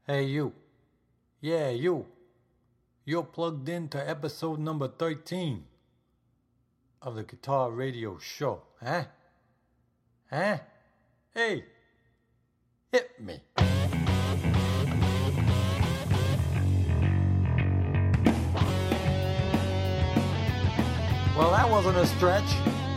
Hey, you. Yeah, you. You're plugged into episode number 13 of the Guitar Radio Show. Huh? Huh? Hey, hit me. Well, that wasn't a stretch.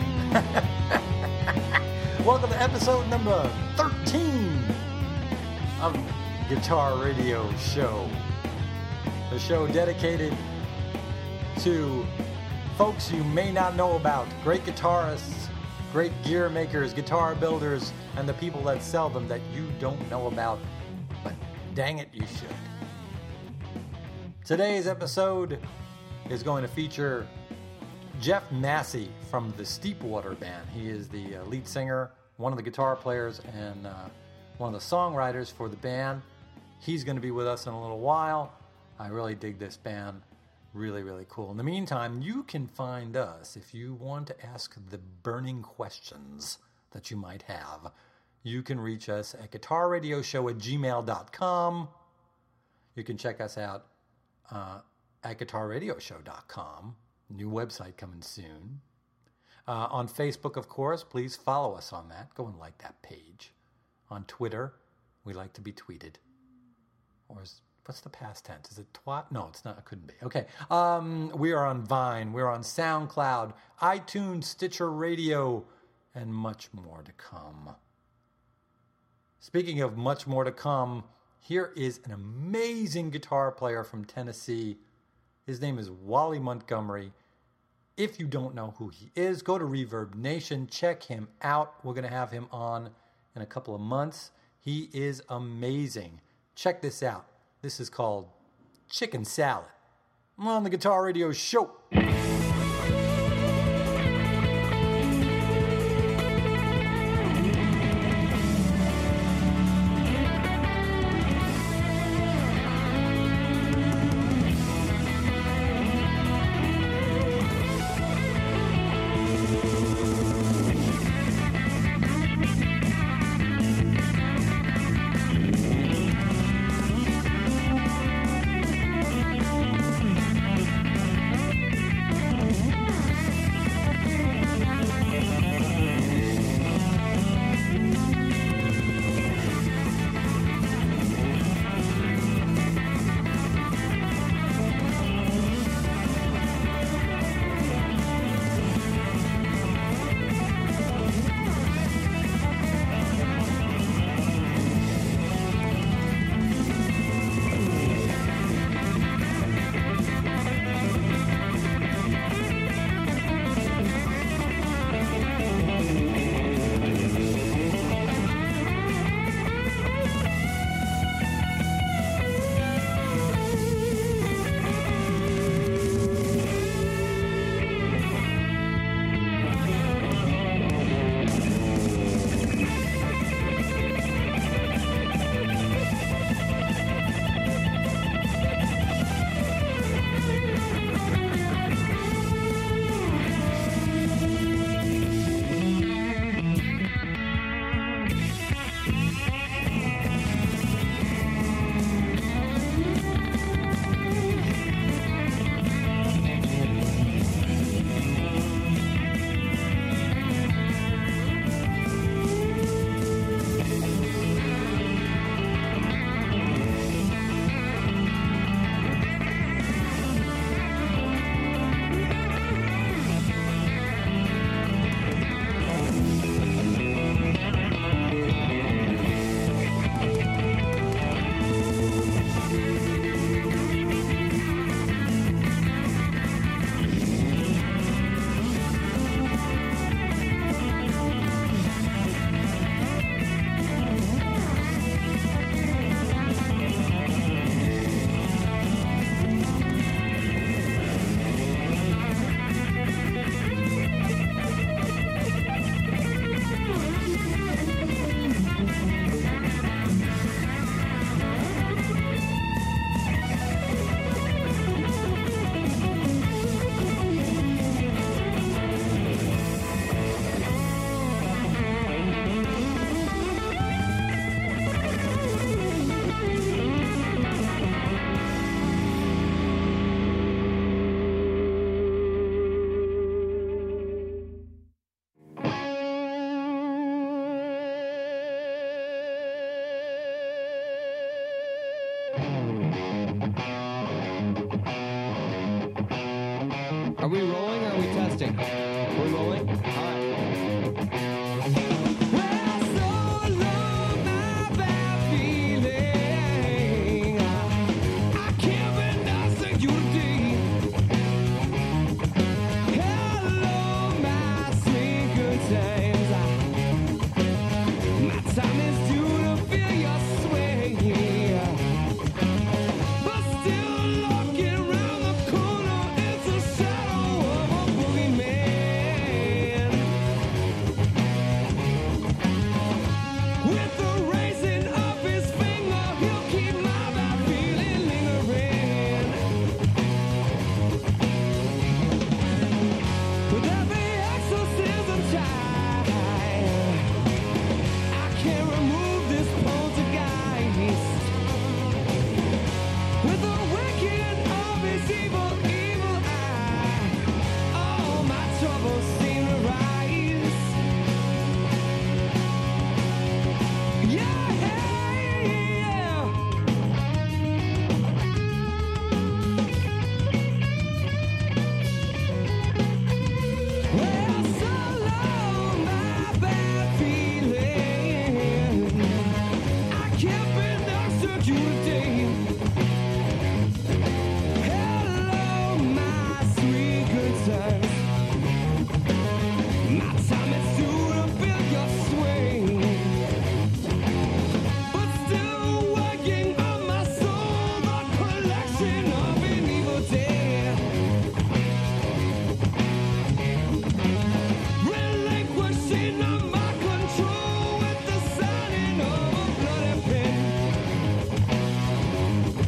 Welcome to episode number 13 of Guitar Radio Show. The show dedicated to folks you may not know about, great guitarists, great gear makers, guitar builders, and the people that sell them that you don't know about, but dang it, you should. Today's episode is going to feature Jeff Massey from the Steepwater Band. He is the lead singer, one of the guitar players, and one of the songwriters for the band. He's going to be with us in a little while. I really dig this band. Really, really cool. In the meantime, you can find us if you want to ask the burning questions that you might have. You can reach us at guitarradioshow@gmail.com. You can check us out at guitarradioshow.com. New website coming soon. On Facebook, of course, please follow us on that. Go and like that page. On Twitter, we like to be tweeted. Or what's the past tense? Is it twat? No, it's not. It couldn't be. Okay. We are on Vine. We're on SoundCloud, iTunes, Stitcher Radio, and much more to come. Speaking of much more to come, here is an amazing guitar player from Tennessee. His name is Wally Montgomery. If you don't know who he is, go to Reverb Nation. Check him out. We're going to have him on in a couple of months. He is amazing. Check this out. This is called Chicken Salad. I'm on the Guitar Radio Show. about you today. Hello, my sweet good times. My time is due to feel your swing. But still working on my soul, the collection of an evil day. Relinquishing of my control with the signing of a bloody pen.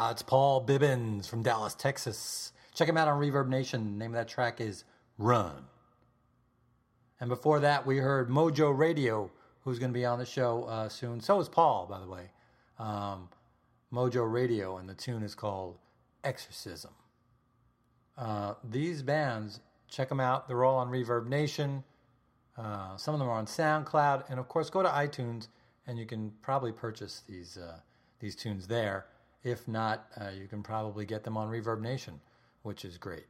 It's Paul Bibbins from Dallas, Texas. Check him out on Reverb Nation. The name of that track is Run. And before that, we heard Mojo Radio, who's going to be on the show soon. So is Paul, by the way. Mojo Radio, and the tune is called Exorcism. These bands, check them out. They're all on Reverb Nation. Some of them are on SoundCloud. And, of course, go to iTunes, and you can probably purchase these tunes there. If not, you can probably get them on Reverb Nation, which is great.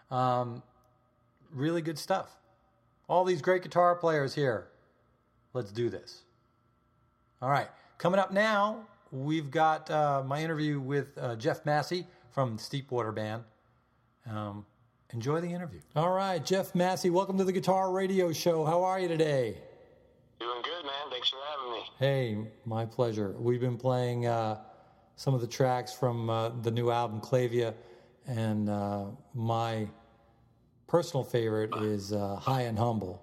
Really good stuff. All these great guitar players here. Let's do this. All right. Coming up now, we've got my interview with Jeff Massey from Steepwater Band. Enjoy the interview. All right, Jeff Massey, welcome to the Guitar Radio Show. How are you today? Doing good, man. Thanks for having me. Hey, my pleasure. We've been playing some of the tracks from the new album, Clavia, and my personal favorite is High and Humble.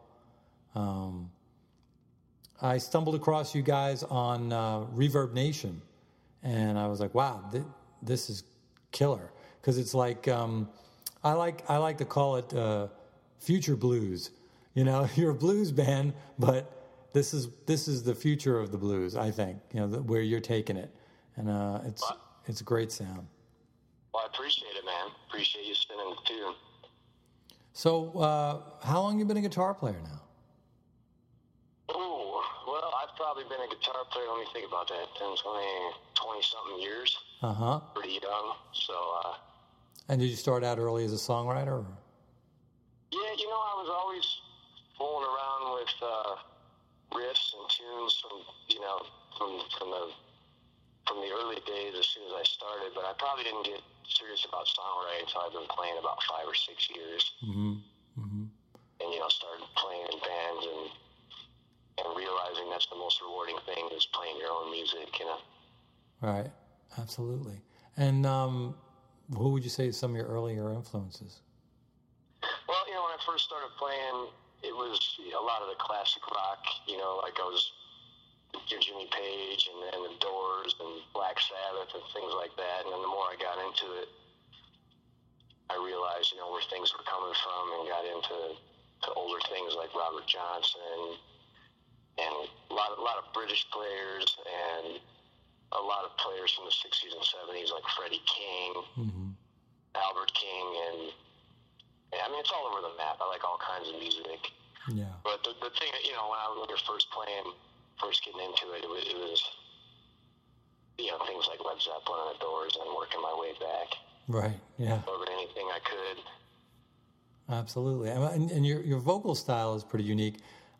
I stumbled across you guys on Reverb Nation, and I was like, wow, this is killer. Because it's like, I like to call it future blues. You know, you're a blues band, but this is the future of the blues, I think, you know, where you're taking it. And it's a great sound. Well, I appreciate it, man. Appreciate you spinning the tune. So, how long have you been a guitar player now? Oh, well, I've probably been a guitar player, let me think about that, 20-something years. Uh-huh. Pretty young, so... And did you start out early as a songwriter? Or? Yeah, you know, I was always fooling around with riffs and tunes from the early days as soon as I started, but I probably didn't get serious about songwriting until I've been playing about 5 or 6 years. Mm-hmm. Mm-hmm. And, you know, started playing in bands and realizing that's the most rewarding thing is playing your own music, you know. Right. Absolutely. And who would you say is some of your earlier influences? Well, you know, when I first started playing, it was a lot of the classic rock, you know, like I was Jimmy Page and then the Doors and Black Sabbath and things like that. And then the more I got into it, I realized, you know, where things were coming from and got into older things like Robert Johnson and a lot of British players and a lot of players from the 60s and 70s like Freddie King, mm-hmm. Albert King, and I mean, it's all over the map. I like all kinds of music. Yeah. But the thing, you know, when you're first getting into it, it was, you know, things like Led Zeppelin and the Doors and working my way back. Right, yeah. Over anything I could. Absolutely. And your vocal style is pretty unique.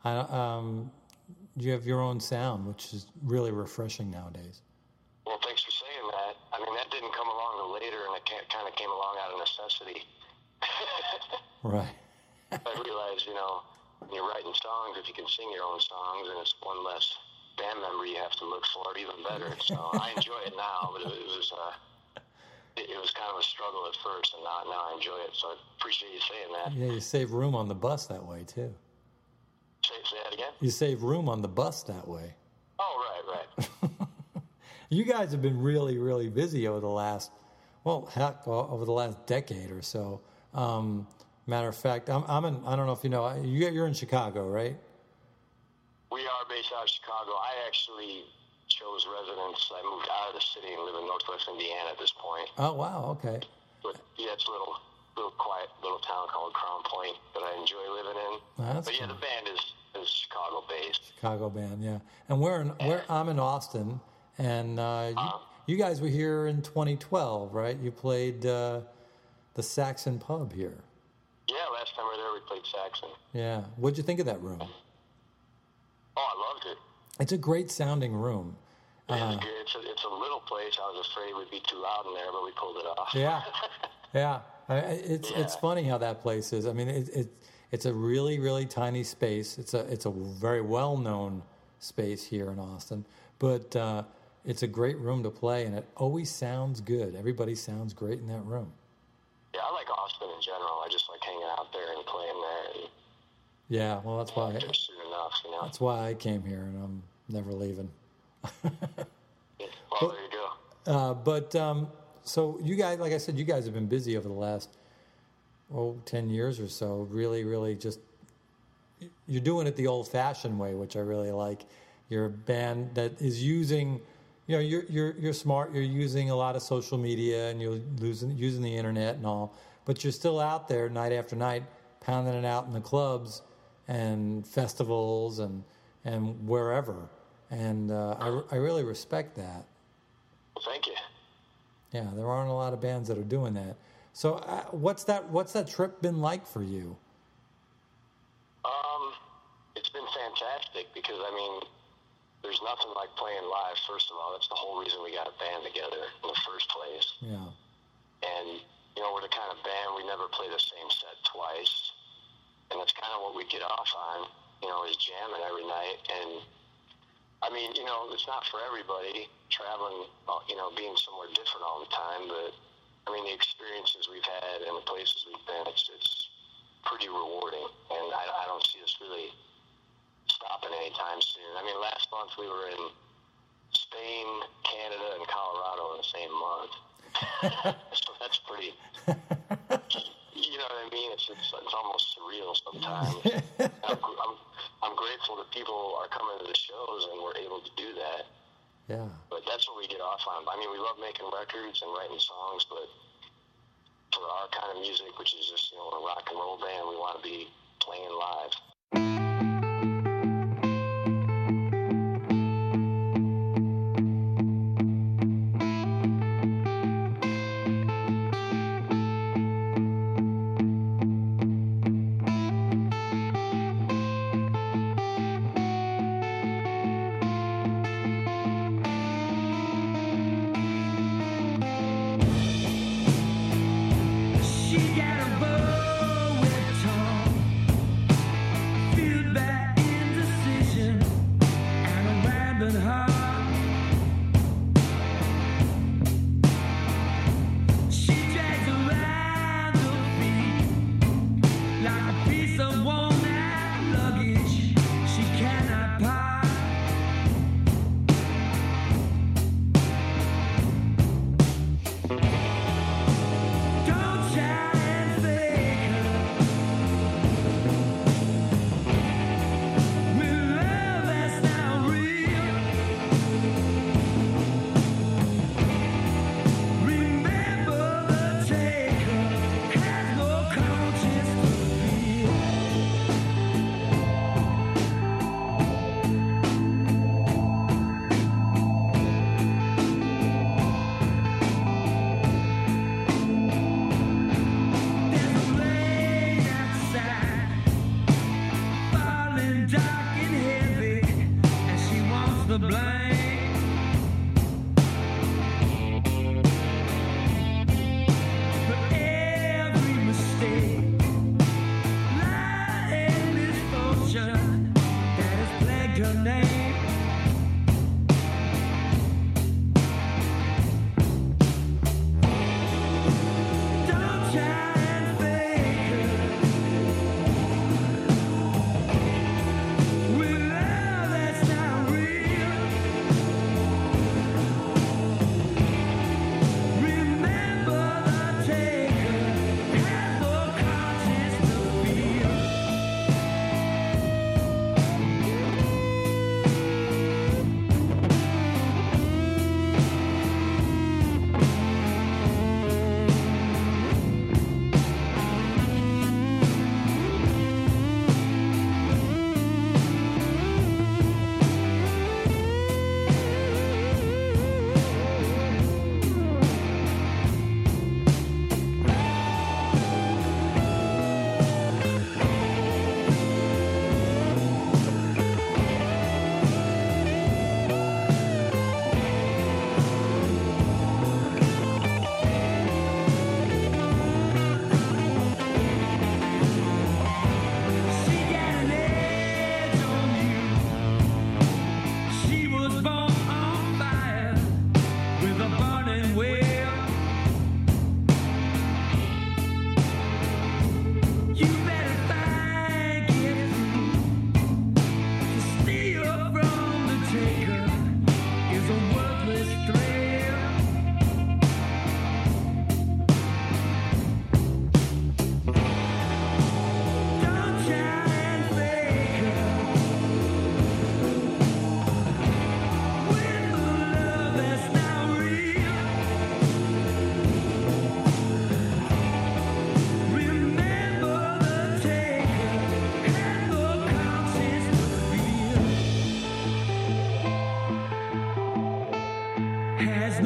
You have your own sound, which is really refreshing nowadays. Well, thanks for saying that. I mean, that didn't come along till later, and it kind of came along out of necessity. Right. I realized, you know, when you're writing songs, if you can sing your own songs, and it's one less band member you have to look for, even better. So I enjoy it now, but it was kind of a struggle at first, and now I enjoy it. So I appreciate you saying that. Yeah, you save room on the bus that way too. Say that again? You save room on the bus that way. Oh, right. You guys have been really, really busy over the last, over the last decade or so. Matter of fact, I don't know if you know, you're in Chicago, right? We are based out of Chicago. I actually chose residence. I moved out of the city and live in Northwest Indiana at this point. Oh, wow, okay. But yeah, it's a little quiet little town called Crown Point that I enjoy living in. That's but yeah, cool. the band is Chicago-based. Chicago band, yeah. And I'm in Austin, and you guys were here in 2012, right? You played the Saxon Pub here. Yeah, last time we were there, we played Saxon. Yeah. What'd you think of that room? Oh, I loved it. It's a great sounding room. It's a little place. I was afraid we'd be too loud in there, but we pulled it off. Yeah. Yeah. It's funny how that place is. I mean, it's a really, really tiny space. It's a very well-known space here in Austin, but it's a great room to play, and it always sounds good. Everybody sounds great in that room. Yeah, I like Austin in general. I just like hanging out there and playing there. And, yeah, well, that's why. Soon enough, you know. That's why I came here, and I'm never leaving. Well, there you go. So you guys, like I said, you guys have been busy over the last 10 years or so. Really, really, just you're doing it the old-fashioned way, which I really like. You're a band that is using, you're smart. You're using a lot of social media and you're using the internet and all, but you're still out there night after night, pounding it out in the clubs and festivals and wherever. And I really respect that. Well, thank you. Yeah, there aren't a lot of bands that are doing that. So what's that trip been like for you? It's been fantastic because, I mean, there's nothing like playing live, first of all. That's the whole reason we got a band together in the first place. Yeah. And, we're the kind of band, we never play the same set twice. And that's kind of what we get off on, is jamming every night. And, I mean, it's not for everybody, traveling, being somewhere different all the time. But, I mean, the experiences we've had and the places we've been, it's pretty rewarding. And I don't see us really stopping anytime soon. I mean, last month we were in Spain, Canada, and Colorado in the same month. So that's pretty, you know what I mean? It's almost surreal sometimes. I'm grateful that people are coming to the shows and we're able to do that. Yeah. But that's what we get off on. I mean, we love making records and writing songs, but for our kind of music, which is just, a rock and roll band, we want to be playing live. She got a bow with tongue.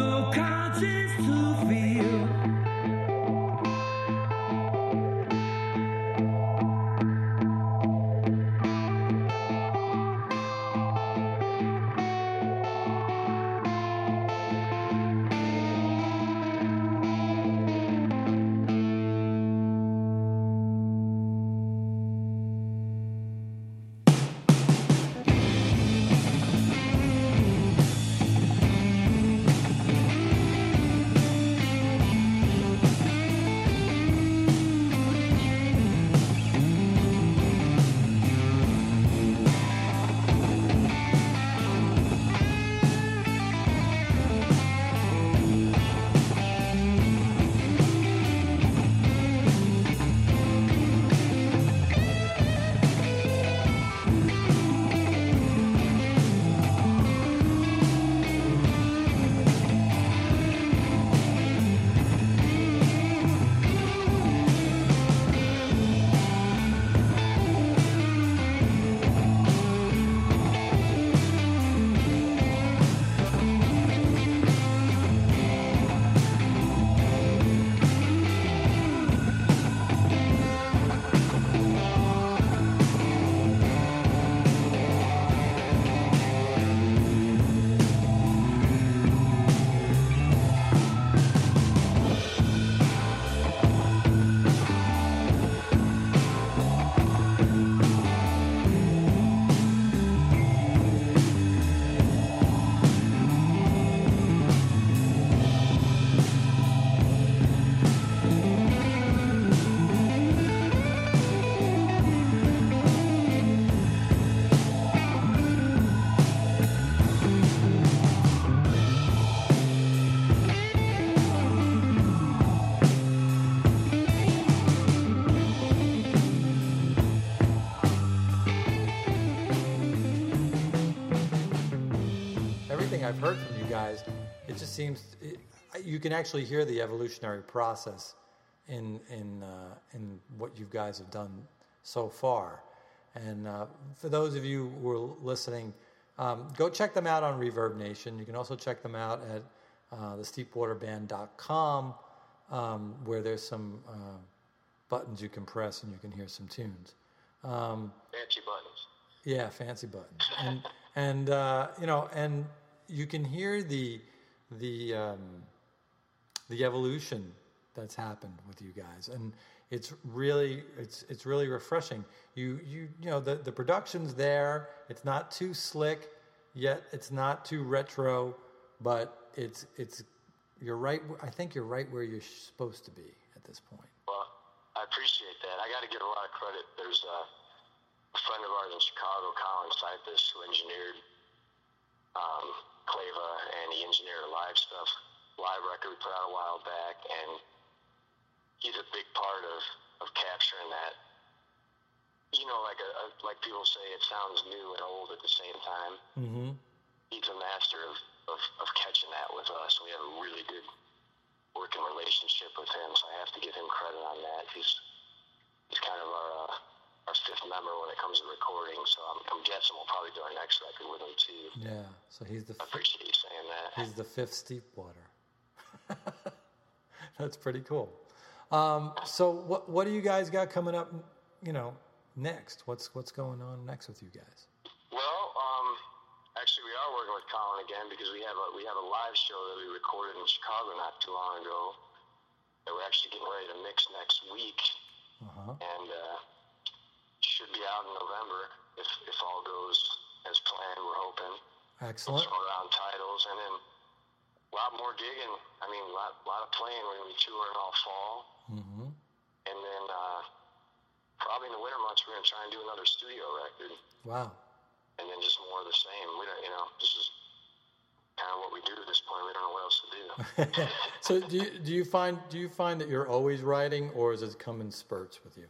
no conscience to feel. Everything I've heard from you guys, it just seems you can actually hear the evolutionary process in what you guys have done so far. And for those of you who are listening, go check them out on Reverb Nation. You can also check them out at thesteepwaterband.com, where there's some buttons you can press and you can hear some tunes. Fancy buttons. Yeah, fancy buttons, and you know, and you can hear the evolution that's happened with you guys, and it's really refreshing. You know the production's there. It's not too slick, yet it's not too retro, but it's you're right. I think you're right where you're supposed to be at this point. Well, I appreciate that. I got to give a lot of credit. There's a friend of ours in Chicago, Colin Cyphus, who engineered Clava, and he engineered a live record we put out a while back, and he's a big part of capturing that. You know, like people say, it sounds new and old at the same time. Mm-hmm. He's a master of catching that with us. We have a really good working relationship with him, so I have to give him credit on that. He's kind of our fifth member when it comes to recording, so I'm guessing we'll probably do our next record with him too. Yeah, so he's the I appreciate you saying that. he's the fifth Steepwater. That's pretty cool. So what do you guys got coming up? You know, next. What's going on next with you guys? Well, actually, we are working with Colin again because we have a live show that we recorded in Chicago not too long ago that we're actually getting ready to mix next week, and should be out in November if all goes as planned. We're hoping. Excellent. Throw around titles, and then a lot more gigging. I mean, a lot of playing. We're going to be touring all fall. Mm-hmm. And then probably in the winter months, we're going to try and do another studio record. Wow. And then just more of the same. We don't, this is kind of what we do at this point. We don't know what else to do. So do you find that you're always writing, or does it come in spurts with you?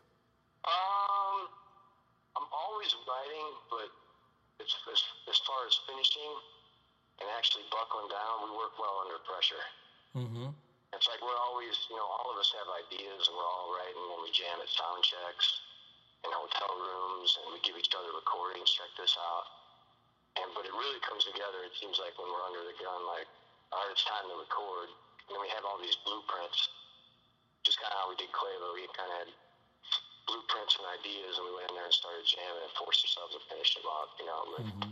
I'm always writing, but as far as finishing and actually buckling down, we work well under pressure. Mm-hmm. It's like we're always, all of us have ideas, and we're all writing when we jam at sound checks in hotel rooms, and we give each other recordings, check this out. But it really comes together, it seems like, when we're under the gun, like all right, it's time to record. And then we have all these blueprints, just kind of how we did Quavo. We kind of had blueprints and ideas, and we went in there and started jamming and forced ourselves to finish them off, you know.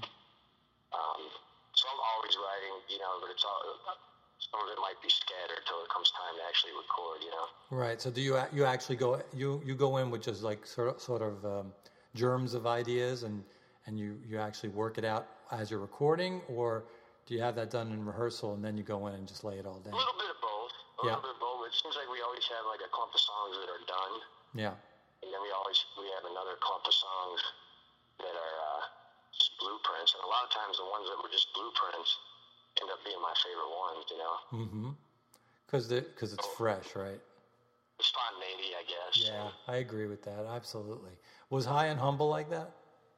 So I'm always writing, you know, but it's all, some of it might be scattered till it comes time to actually record, you know. Right. So do you actually go you go in with just like sort of germs of ideas and you actually work it out as you're recording, or do you have that done in rehearsal and then you go in and just lay it all down? A little bit of both. A little bit of both. It seems like we always have like a clump of songs that are done. Yeah. And then we have another clump of songs that are just blueprints. And a lot of times the ones that were just blueprints end up being my favorite ones, you know? Mm-hmm. Because it's fresh, right? The spontaneity, I guess. Yeah, I agree with that. Absolutely. Was High and Humble like that?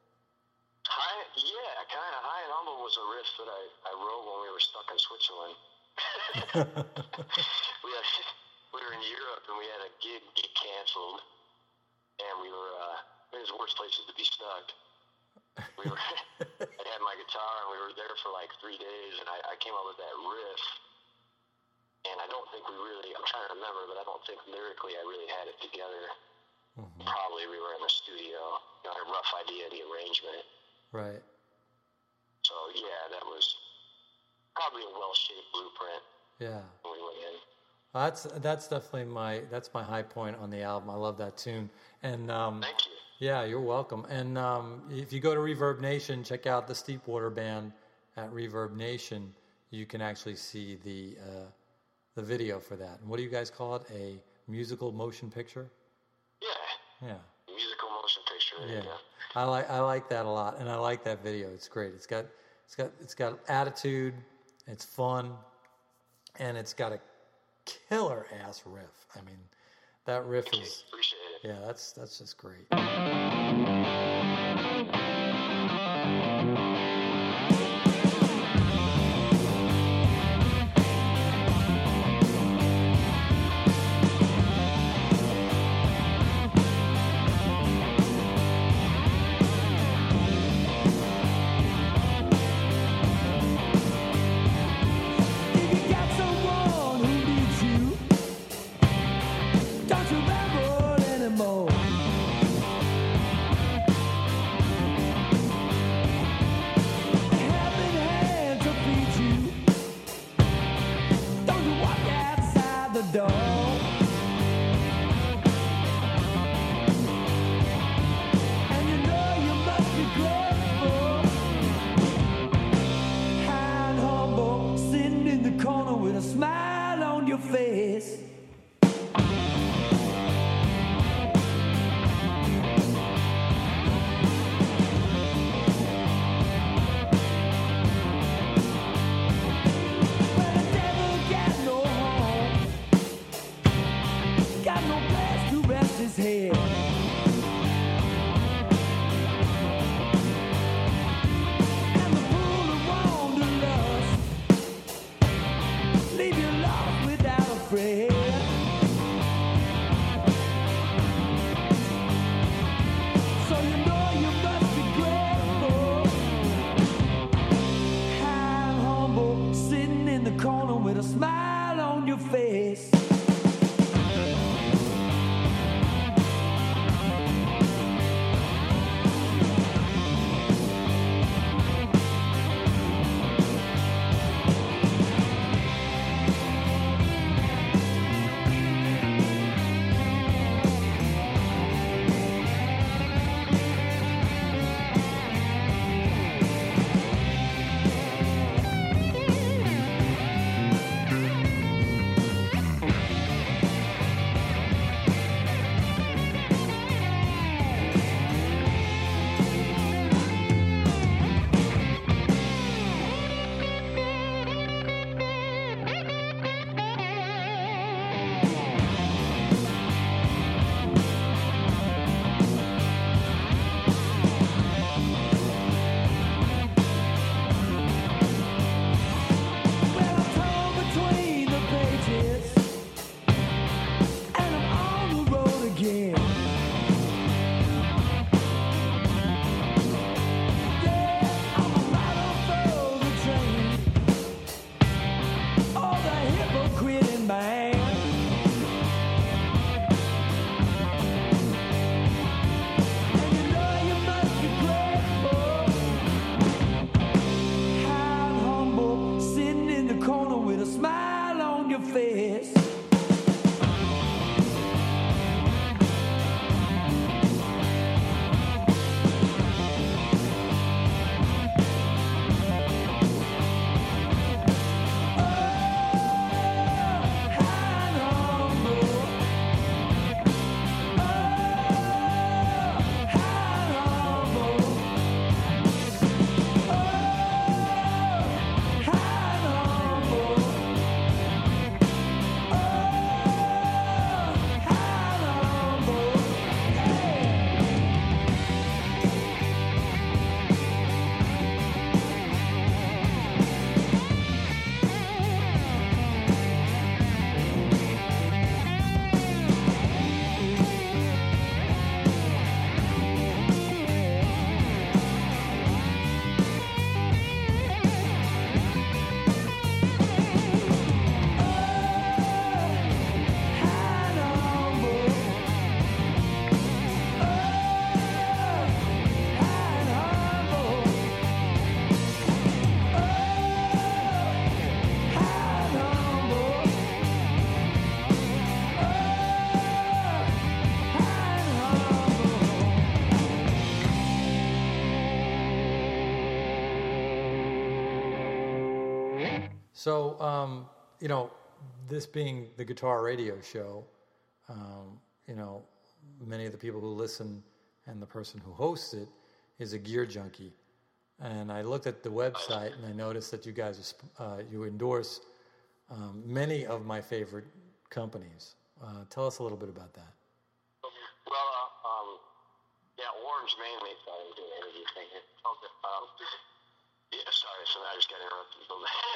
Yeah, kind of. High and Humble was a riff that I wrote when we were stuck in Switzerland. we were in Europe and we had a gig get canceled, and we were it was the worst places to be stuck. I had my guitar and we were there for like 3 days, and I came up with that riff, and I don't think I'm trying to remember, but I don't think lyrically I really had it together. Mm-hmm. Probably we were in the studio, you know, a rough idea of the arrangement. Right. So yeah, that was probably a well-shaped blueprint. Yeah. When we went in. That's definitely my high point on the album. I love that tune. And thank you. Yeah, you're welcome. And if you go to Reverb Nation, check out the Steepwater Band at Reverb Nation. You can actually see the video for that. And what do you guys call it? A musical motion picture? Yeah. Yeah. Musical motion picture. Yeah. I like that a lot, and I like that video. It's great. It's got attitude. It's fun, and it's got a killer ass riff. I mean, that riff is. Appreciate it. Yeah, that's just great. man. And you know you must be grateful. High and humble, sitting in the corner with a smile on your face. So, you know, this being the Guitar Radio Show, you know, many of the people who listen and the person who hosts it is a gear junkie. And I looked at the website and I noticed that you guys, you endorse many of my favorite companies. Tell us a little bit about that. Well, yeah, Orange mainly. Sorry, I'm doing an interview thing here. Yeah, sorry, so I just got interrupted.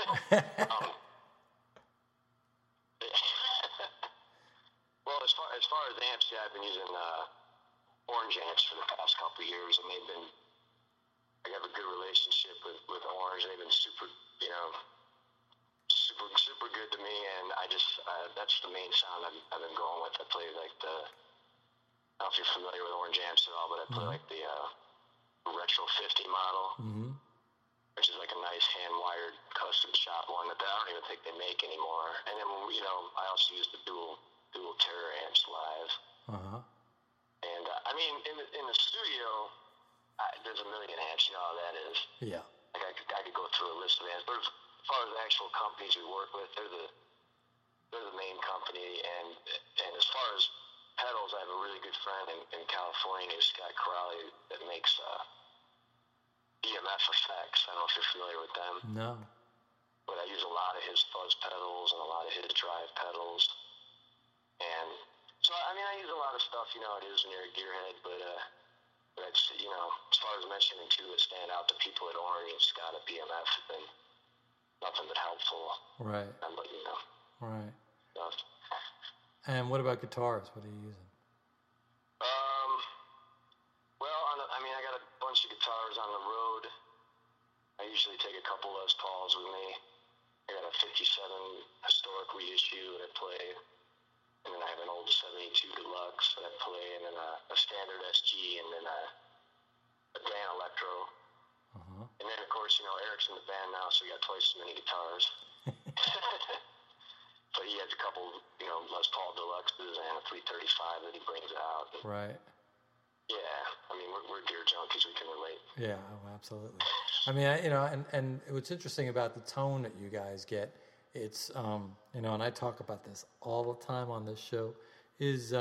Well, as far as amps, yeah, I've been using Orange amps for the past couple of years, and they've been. I have a good relationship with Orange. They've been super, you know, super good to me, and I just that's the main sound I've been going with. I play like the. I don't know if you're familiar with Orange amps at all, but I play like the Retro 50 model, which is like a nice hand-wired custom shop one that I don't even think they make anymore. And then, you know, I also use the dual Terror amps live. And I mean, in the studio, there's a million amps. You know how that is. Yeah. Like I could go through a list of amps, but as far as the actual companies we work with, they're the main company. And as far as pedals, I have a really good friend in California, Scott Crowley, that makes EMF effects. I don't know if you're familiar with them. No. But I use a lot of his fuzz pedals and a lot of his drive pedals. And so, I mean, I use a lot of stuff, you know, it is near a gearhead, but it's, you know, as far as mentioning two that stand out to people at Orange and Scott at BMF have been nothing but helpful. Right. And, but, you know. Right. Stuff. And what about guitars? What are you using? Well, I mean, I got a bunch of guitars on the road. I usually take a couple Les Pauls with me. I got a 57 historic reissue that I play. And then I have an old 72 Deluxe that I play, and then a standard SG, and then a Dan Electro. And then, of course, you know, Eric's in the band now, so we got twice as many guitars. But he has a couple, you know, Les Paul Deluxes and a 335 that he brings out. Right. Yeah, I mean, we're gear junkies, we can relate. Yeah, oh, absolutely. I mean, you know, and what's interesting about the tone that you guys get, it's, you know, and I talk about this all the time on this show, is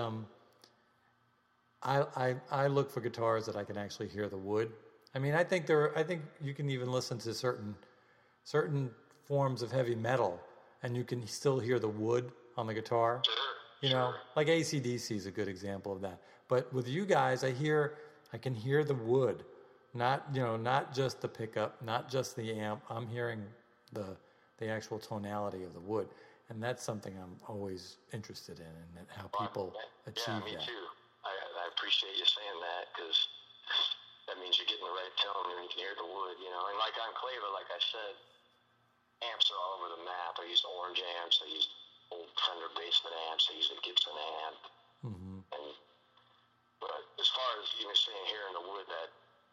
I look for guitars that I can actually hear the wood. I mean, I think you can even listen to certain forms of heavy metal, and you can still hear the wood on the guitar. Sure. You know, like AC/DC is a good example of that. But with you guys, I can hear the wood, not just the pickup, not just the amp. I'm hearing the actual tonality of the wood, and that's something I'm always interested in, and how people achieve me that. too. I appreciate you saying that, because that means you're getting the right tone and you can hear the wood, you know. And like on Clava, like I said, amps are all over the map. I used Orange amps, I used old replacement amps. I use a Gibson amp. And but as far as saying here in the wood, that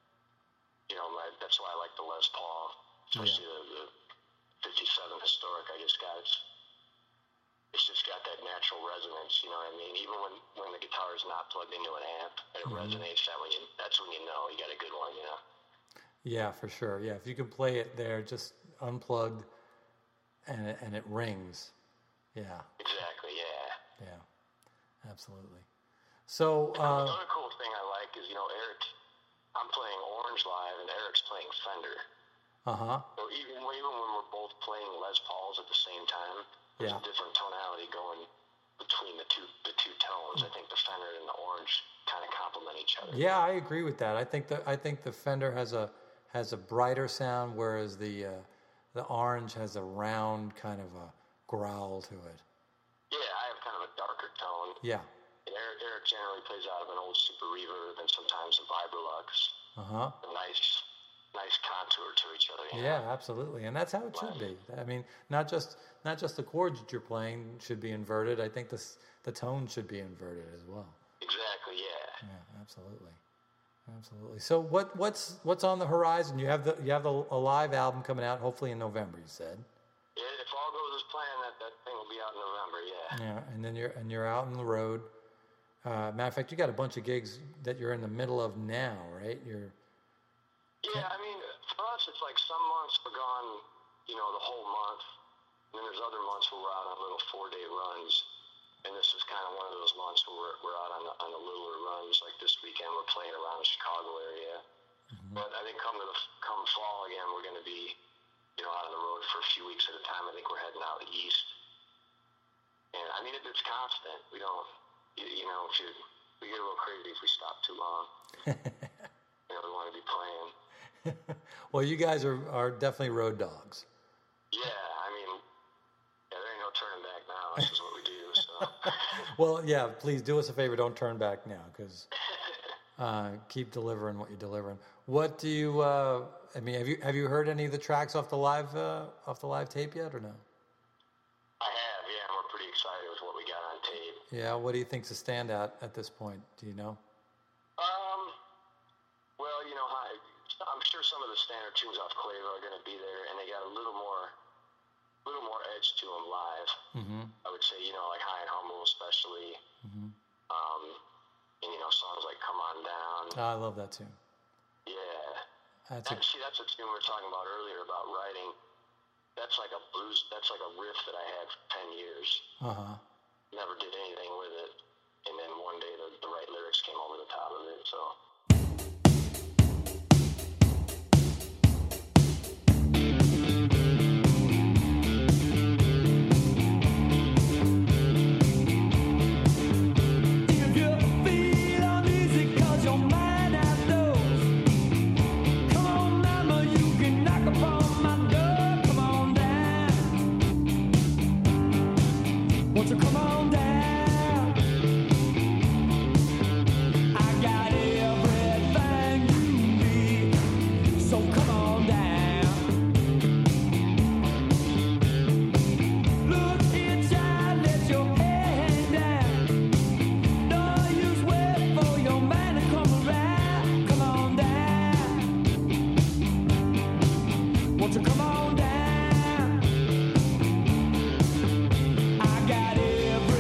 that's why I like the Les Paul, especially the 57 historic. I just got it's just got that natural resonance. You know what I mean? Even when the guitar is not plugged into an amp and it resonates, that's when you know you got a good one. You know? Yeah, for sure. Yeah, if you can play it there, just unplugged, and it rings. Yeah. Exactly. Yeah. Yeah. Absolutely. So another cool thing I like is Eric. I'm playing Orange live and Eric's playing Fender. So even when we're both playing Les Pauls at the same time, there's a different tonality going between the two tones. I think the Fender and the Orange kind of complement each other. Yeah, I agree with that. I think the Fender has a brighter sound, whereas the Orange has a round kind of a growl to it. Yeah, I have kind of a darker tone. Yeah. And Eric generally plays out of an old Super Reverb and sometimes a Vibrolux. A nice contour to each other. Yeah, absolutely, and that's how it should be. I mean, not just the chords that you're playing should be inverted. I think the tone should be inverted as well. Exactly. Yeah. Yeah, absolutely. So what's on the horizon? You have a live album coming out hopefully in November. You said. Yeah, if all goes as planned, that thing will be out in November. Yeah. Yeah, and then you're out on the road. Matter of fact, you got a bunch of gigs that you're in the middle of now, right? Yeah, I mean, for us, it's like some months we're gone, the whole month. And then there's other months where we're out on little 4-day runs. And this is kind of one of those months where we're out on the littler runs. Like this weekend, we're playing around the Chicago area. But I think come fall again, we're going to be, out on the road for a few weeks at a time. I think we're heading out east. And I mean, it's constant. We don't, we get a little crazy if we stop too long. We want to be playing. Well, you guys are definitely road dogs. Yeah, I mean, there ain't no turning back now. This is what we do. So. Well, yeah, please do us a favor. Don't turn back now, because keep delivering what you're delivering. What do you? I mean, have you heard any of the tracks off the live tape yet, or no? I have, yeah. And we're pretty excited with what we got on tape. Yeah. What do you think's a standout at this point? Do you know? Well, I'm sure some of the standard tunes off Quavo are going to be there, and they got a little more edge to them live. I would say, like High and Humble, especially. And songs like Come On Down. Oh, I love that tune. Yeah. That's a tune we were talking about earlier about writing. That's like a blues. That's like a riff that I had for 10 years. Never did anything with it, and then one day the right lyrics came over the top of it. So. Come on down. I got every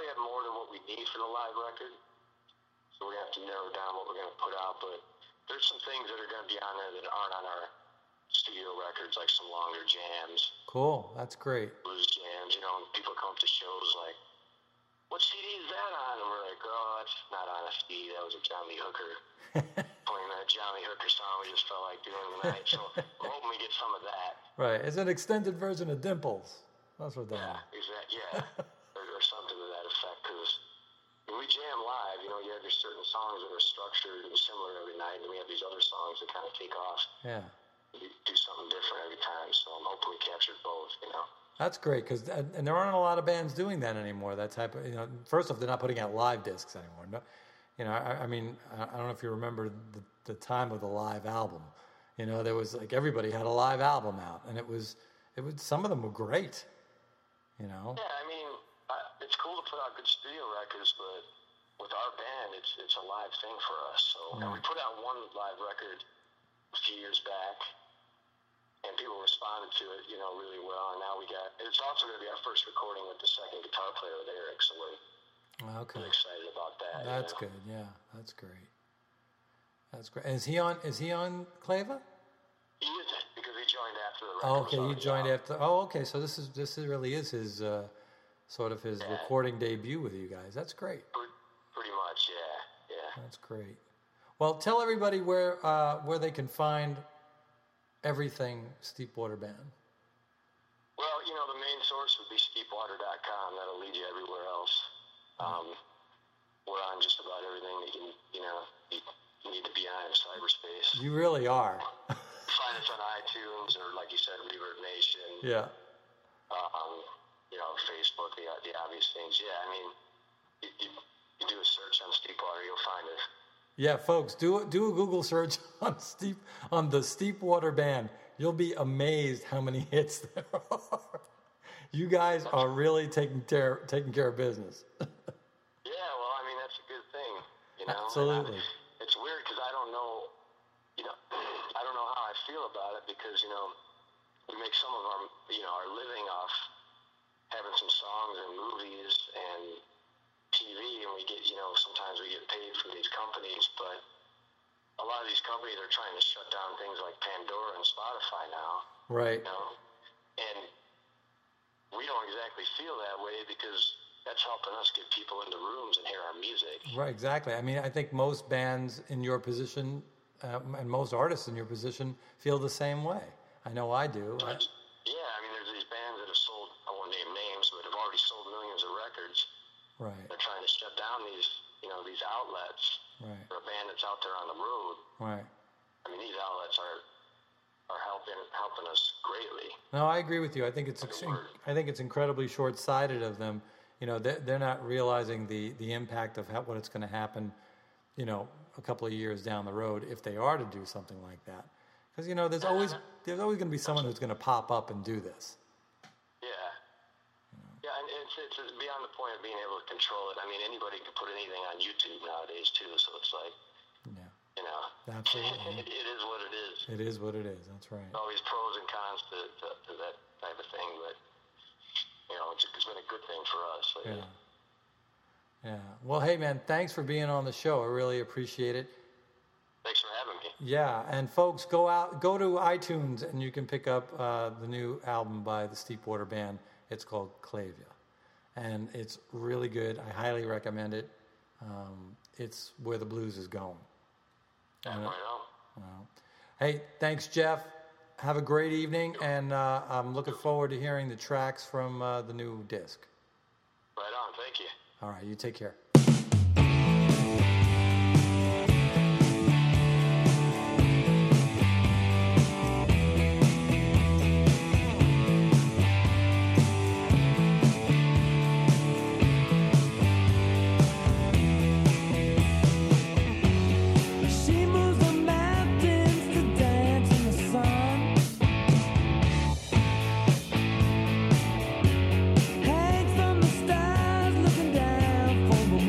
probably have more than what we need for the live record, so we're going to have to narrow down what we're going to put out, but there's some things that are going to be on there that aren't on our studio records, like some longer jams. Cool. That's great. Blues jams, you know, and people come up to shows like, what CD is that on? And we're like, oh, that's not on a CD. That was a John Lee Hooker. Playing that John Lee Hooker song we just felt like doing tonight. So we're hoping we get some of that. Right. It's an extended version of Dimples. That's what they are. Exactly. Yeah. or something to that effect. Because when we jam live, you know, you have your certain songs that are structured and similar every night, and we have these other songs that kind of take off. Yeah. We do something different every time. So I'm hoping we captured both, you know. That's great, because and there aren't a lot of bands doing that anymore. That type of, you know, first off, they're not putting out live discs anymore. No, you know, I mean, I don't know if you remember the time of the live album. You know, there was like everybody had a live album out, and it was some of them were great. You know. Yeah, I mean, it's cool to put out good studio records, but with our band, it's a live thing for us. So and we put out one live record a few years back. And people responded to it, you know, really well. And now it's also going to be our first recording with the second guitar player with Eric. So we're really excited about that. That's good. Yeah, that's great. That's great. And is he on Clava? He isn't, because he joined after the record. Oh, okay. He joined after. Oh, okay. So this really is his sort of his recording debut with you guys. That's great. Pretty much, yeah. That's great. Well, tell everybody where they can find everything Steepwater Band. Well, you know, the main source would be steepwater.com. That'll lead you everywhere else. We're on just about everything that you need to be on in cyberspace. You really are. Find us on iTunes or, like you said, Reverb Nation. Yeah. You know, Facebook, the obvious things. Yeah, I mean, you do a search on Steepwater, you'll find us. Yeah, folks, do a Google search on the Steepwater Band. You'll be amazed how many hits there are. You guys are really taking care of business. Yeah, well, I mean, that's a good thing, you know. Absolutely. It's weird because I don't know how I feel about it, because, you know, we make some of our living off having some songs and movies and TV, and we get, you know, sometimes we get paid from these companies, but a lot of these companies are trying to shut down things like Pandora and Spotify now. Right. You know? And we don't exactly feel that way, because that's helping us get people into rooms and hear our music. Right, exactly. I mean, I think most bands in your position and most artists in your position feel the same way. I know I do. Yeah, I mean, there's these bands that have sold, I won't name names, but have already sold millions of records. Right. They're trying to shut down these outlets. Right. For a band that's out there on the road. Right. I mean, these outlets are helping us greatly. No, I agree with you. I think it's incredibly short-sighted of them. You know, they're not realizing the impact of what it's going to happen, you know, a couple of years down the road if they are to do something like that. Because, you know, there's always going to be someone who's going to pop up and do this. Yeah, and it's beyond the point of being able to control it. I mean, anybody can put anything on YouTube nowadays, too, so it's like, you know. Absolutely. It is what it is. It is what it is, that's right. Always pros and cons to that type of thing, but, you know, it's been a good thing for us. So, yeah. Well, hey, man, thanks for being on the show. I really appreciate it. Thanks for having me. Yeah, and folks, go to iTunes, and you can pick up the new album by the Steepwater Band. It's called Clavia, and it's really good. I highly recommend it. It's where the blues is going. Yeah, right on. Hey, thanks, Jeff. Have a great evening, and I'm looking forward to hearing the tracks from the new disc. Right on. Thank you. All right, you take care. Hangs from the stars looking down from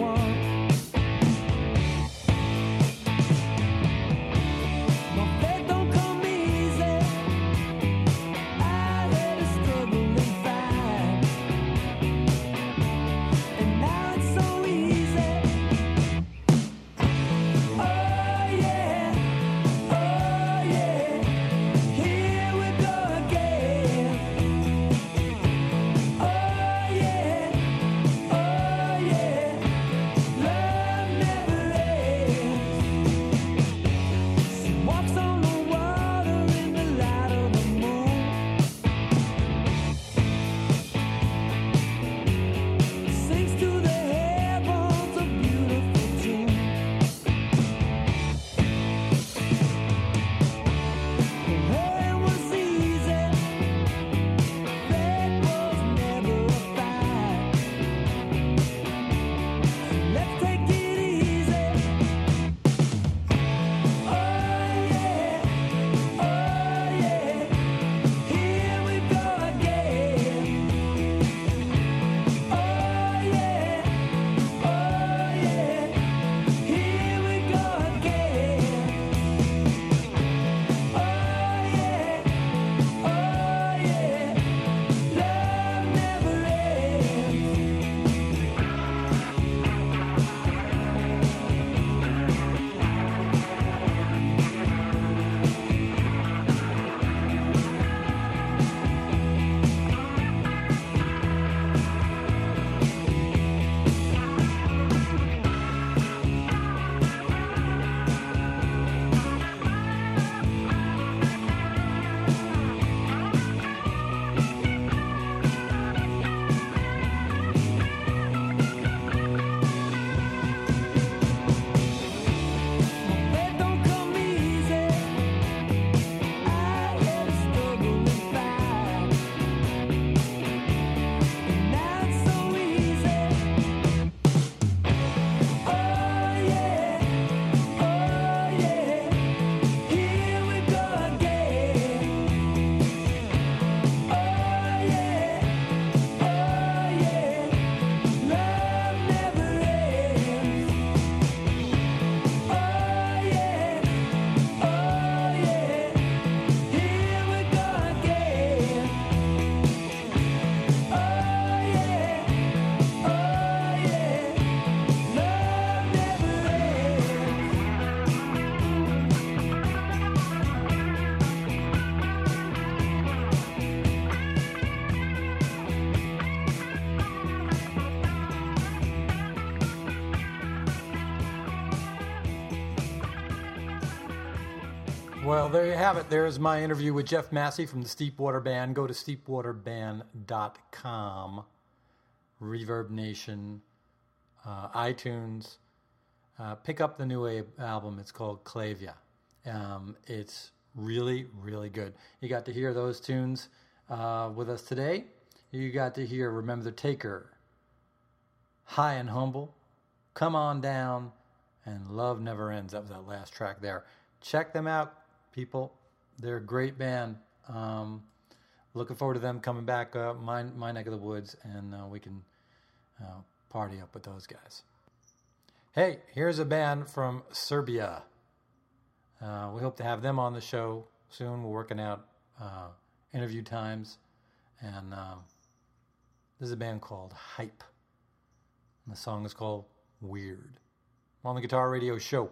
Well, there you have it. There's my interview with Jeff Massey from the Steepwater Band. Go to steepwaterband.com, Reverb Nation, iTunes. Pick up the new album. It's called Clavia. It's really, really good. You got to hear those tunes with us today. You got to hear Remember the Taker, High and Humble, Come On Down, and Love Never Ends. That was that last track there. Check them out, people. They're a great band. Looking forward to them coming back my neck of the woods, and we can party up with those guys. Hey, here's a band from Serbia. We hope to have them on the show soon. We're working out interview times. And this is a band called Hype. And the song is called Weird. On the Guitar Radio Show.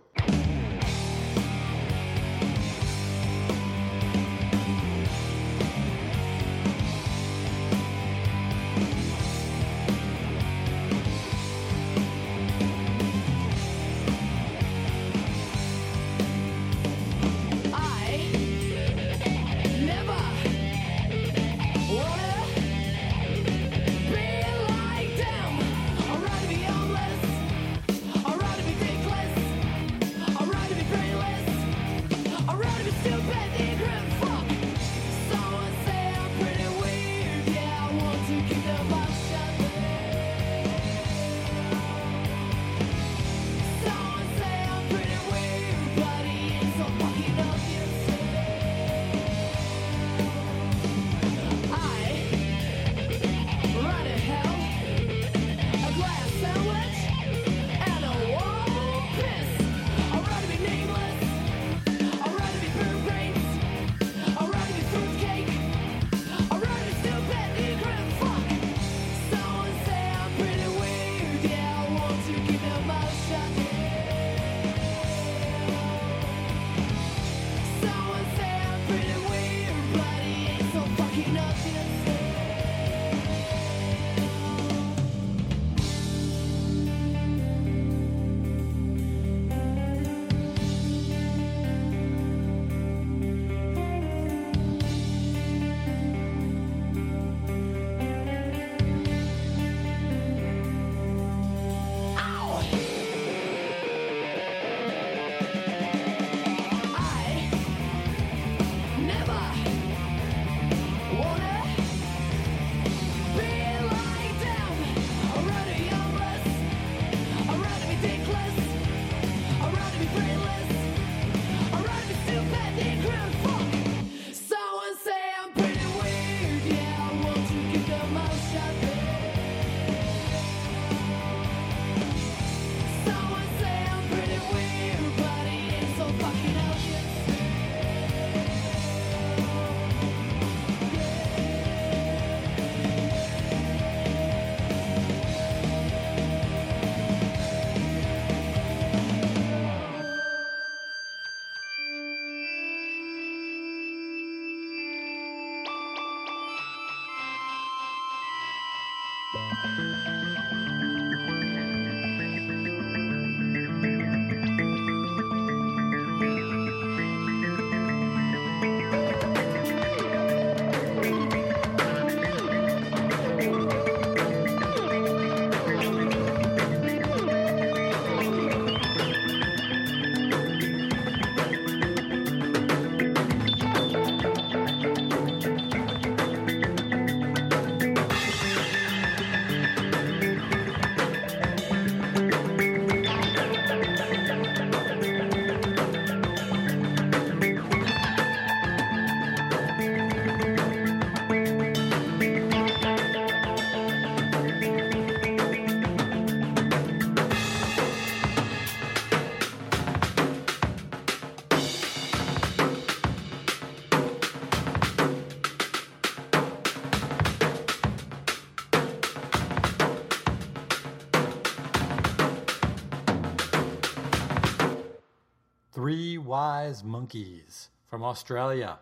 Three Wise Monkeys from Australia.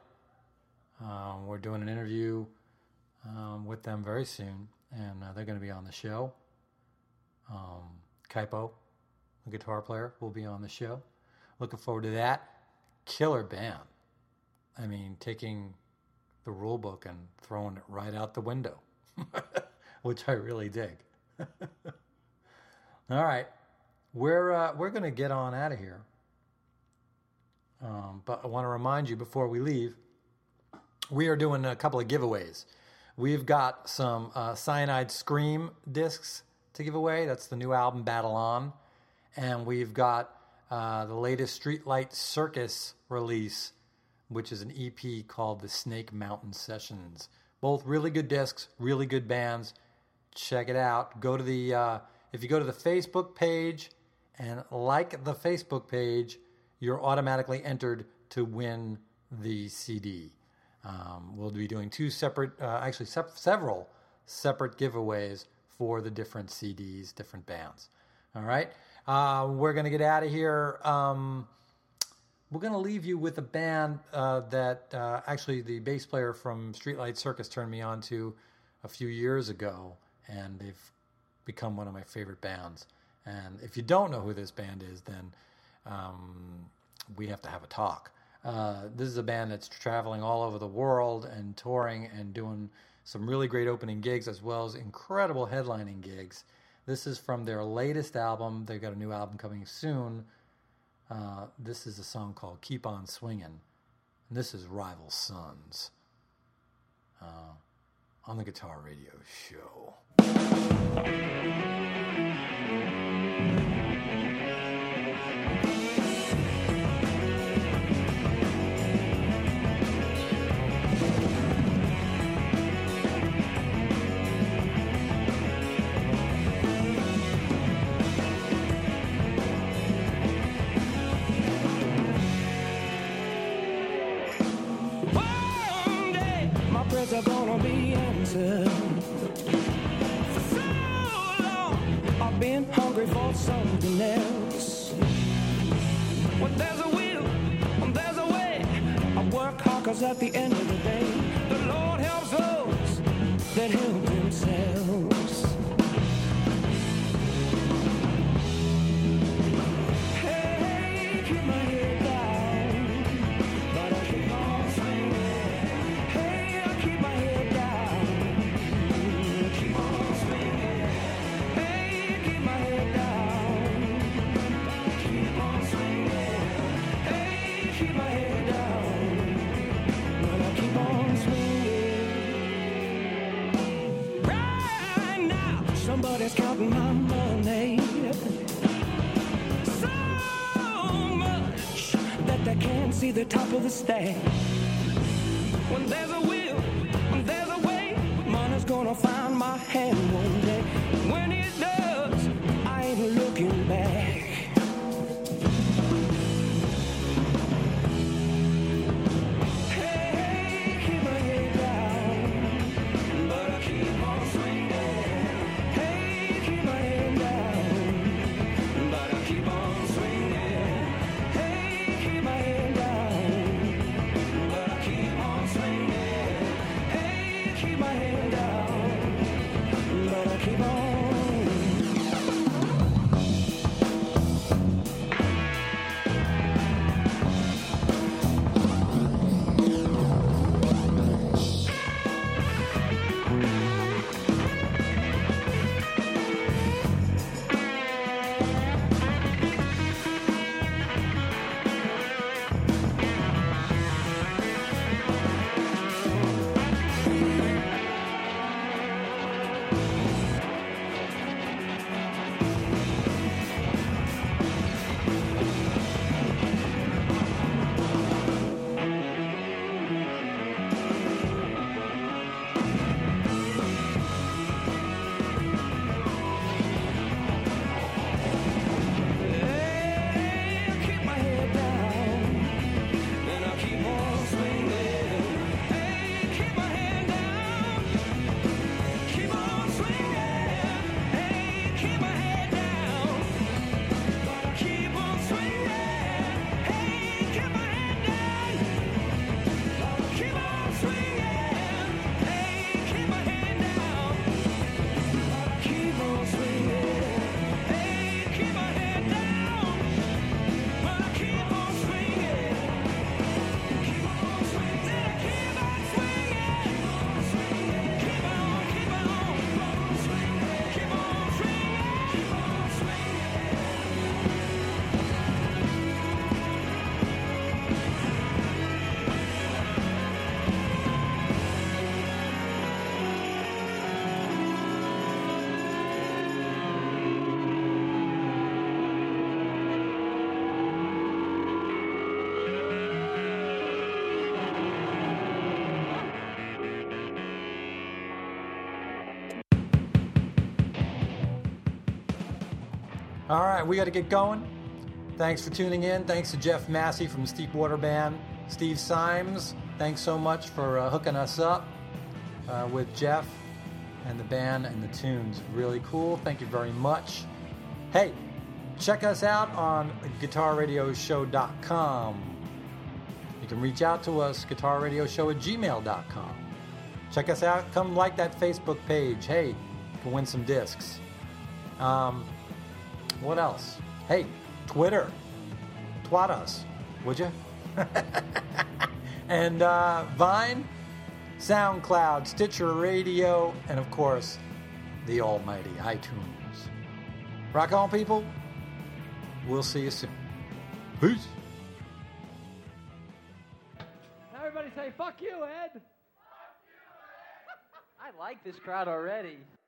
We're doing an interview with them very soon, and they're going to be on the show. Kaipo, the guitar player, will be on the show. Looking forward to that. Killer band. I mean, taking the rule book and throwing it right out the window, which I really dig. All right, we're going to get on out of here. But I want to remind you before we leave, we are doing a couple of giveaways. We've got some Cyanide Scream discs to give away. That's the new album, Battle On. And we've got the latest Streetlight Circus release, which is an EP called the Snake Mountain Sessions. Both really good discs, really good bands. Check it out. Go to the if you go to the Facebook page and like the Facebook page, you're automatically entered to win the CD. We'll be doing two separate, several separate giveaways for the different CDs, different bands. All right, we're going to get out of here. We're going to leave you with a band that actually the bass player from Streetlight Circus turned me on to a few years ago, and they've become one of my favorite bands. And if you don't know who this band is, then we have to have a talk. This is a band that's traveling all over the world and touring and doing some really great opening gigs as well as incredible headlining gigs. This is from their latest album. They've got a new album coming soon. This is a song called Keep On Swingin'. And this is Rival Sons on the Guitar Radio Show. One day, my prayers are gonna be answered. For so long, I've been hungry for something else. When there's a will, when there's a way, I work hard 'cause at the end of the day, the Lord helps those that help themselves. Hey, keep my head down, but I keep on swinging. Hey, I keep my head down, keep on swinging. Hey, keep my head down, keep on swinging. Hey, keep my head down, but I keep on swinging. Right now, somebody's counting my money. So much that they can't see the top of the stack. When there's a will, when there's a way, money's gonna find my hand one day. When it does, I ain't looking back. Hey, keep my head down, but I keep on swinging. Hey, keep my head down, but I keep on swinging. Hey, keep my head down, but I keep on swinging. Hey, keep my head down, but I keep All right, we got to get going. Thanks for tuning in. Thanks to Jeff Massey from Steep Water Band. Steve Symes, thanks so much for hooking us up with Jeff and the band and the tunes. Really cool. Thank you very much. Hey, check us out on guitarradioshow.com. You can reach out to us, guitarradioshow@gmail.com. Check us out. Come like that Facebook page. Hey, you can win some discs. What else? Hey, Twitter. Twat us, would you? And Vine, SoundCloud, Stitcher Radio, and of course, the almighty iTunes. Rock on, people. We'll see you soon. Peace. Everybody say, fuck you, Ed. I like this crowd already.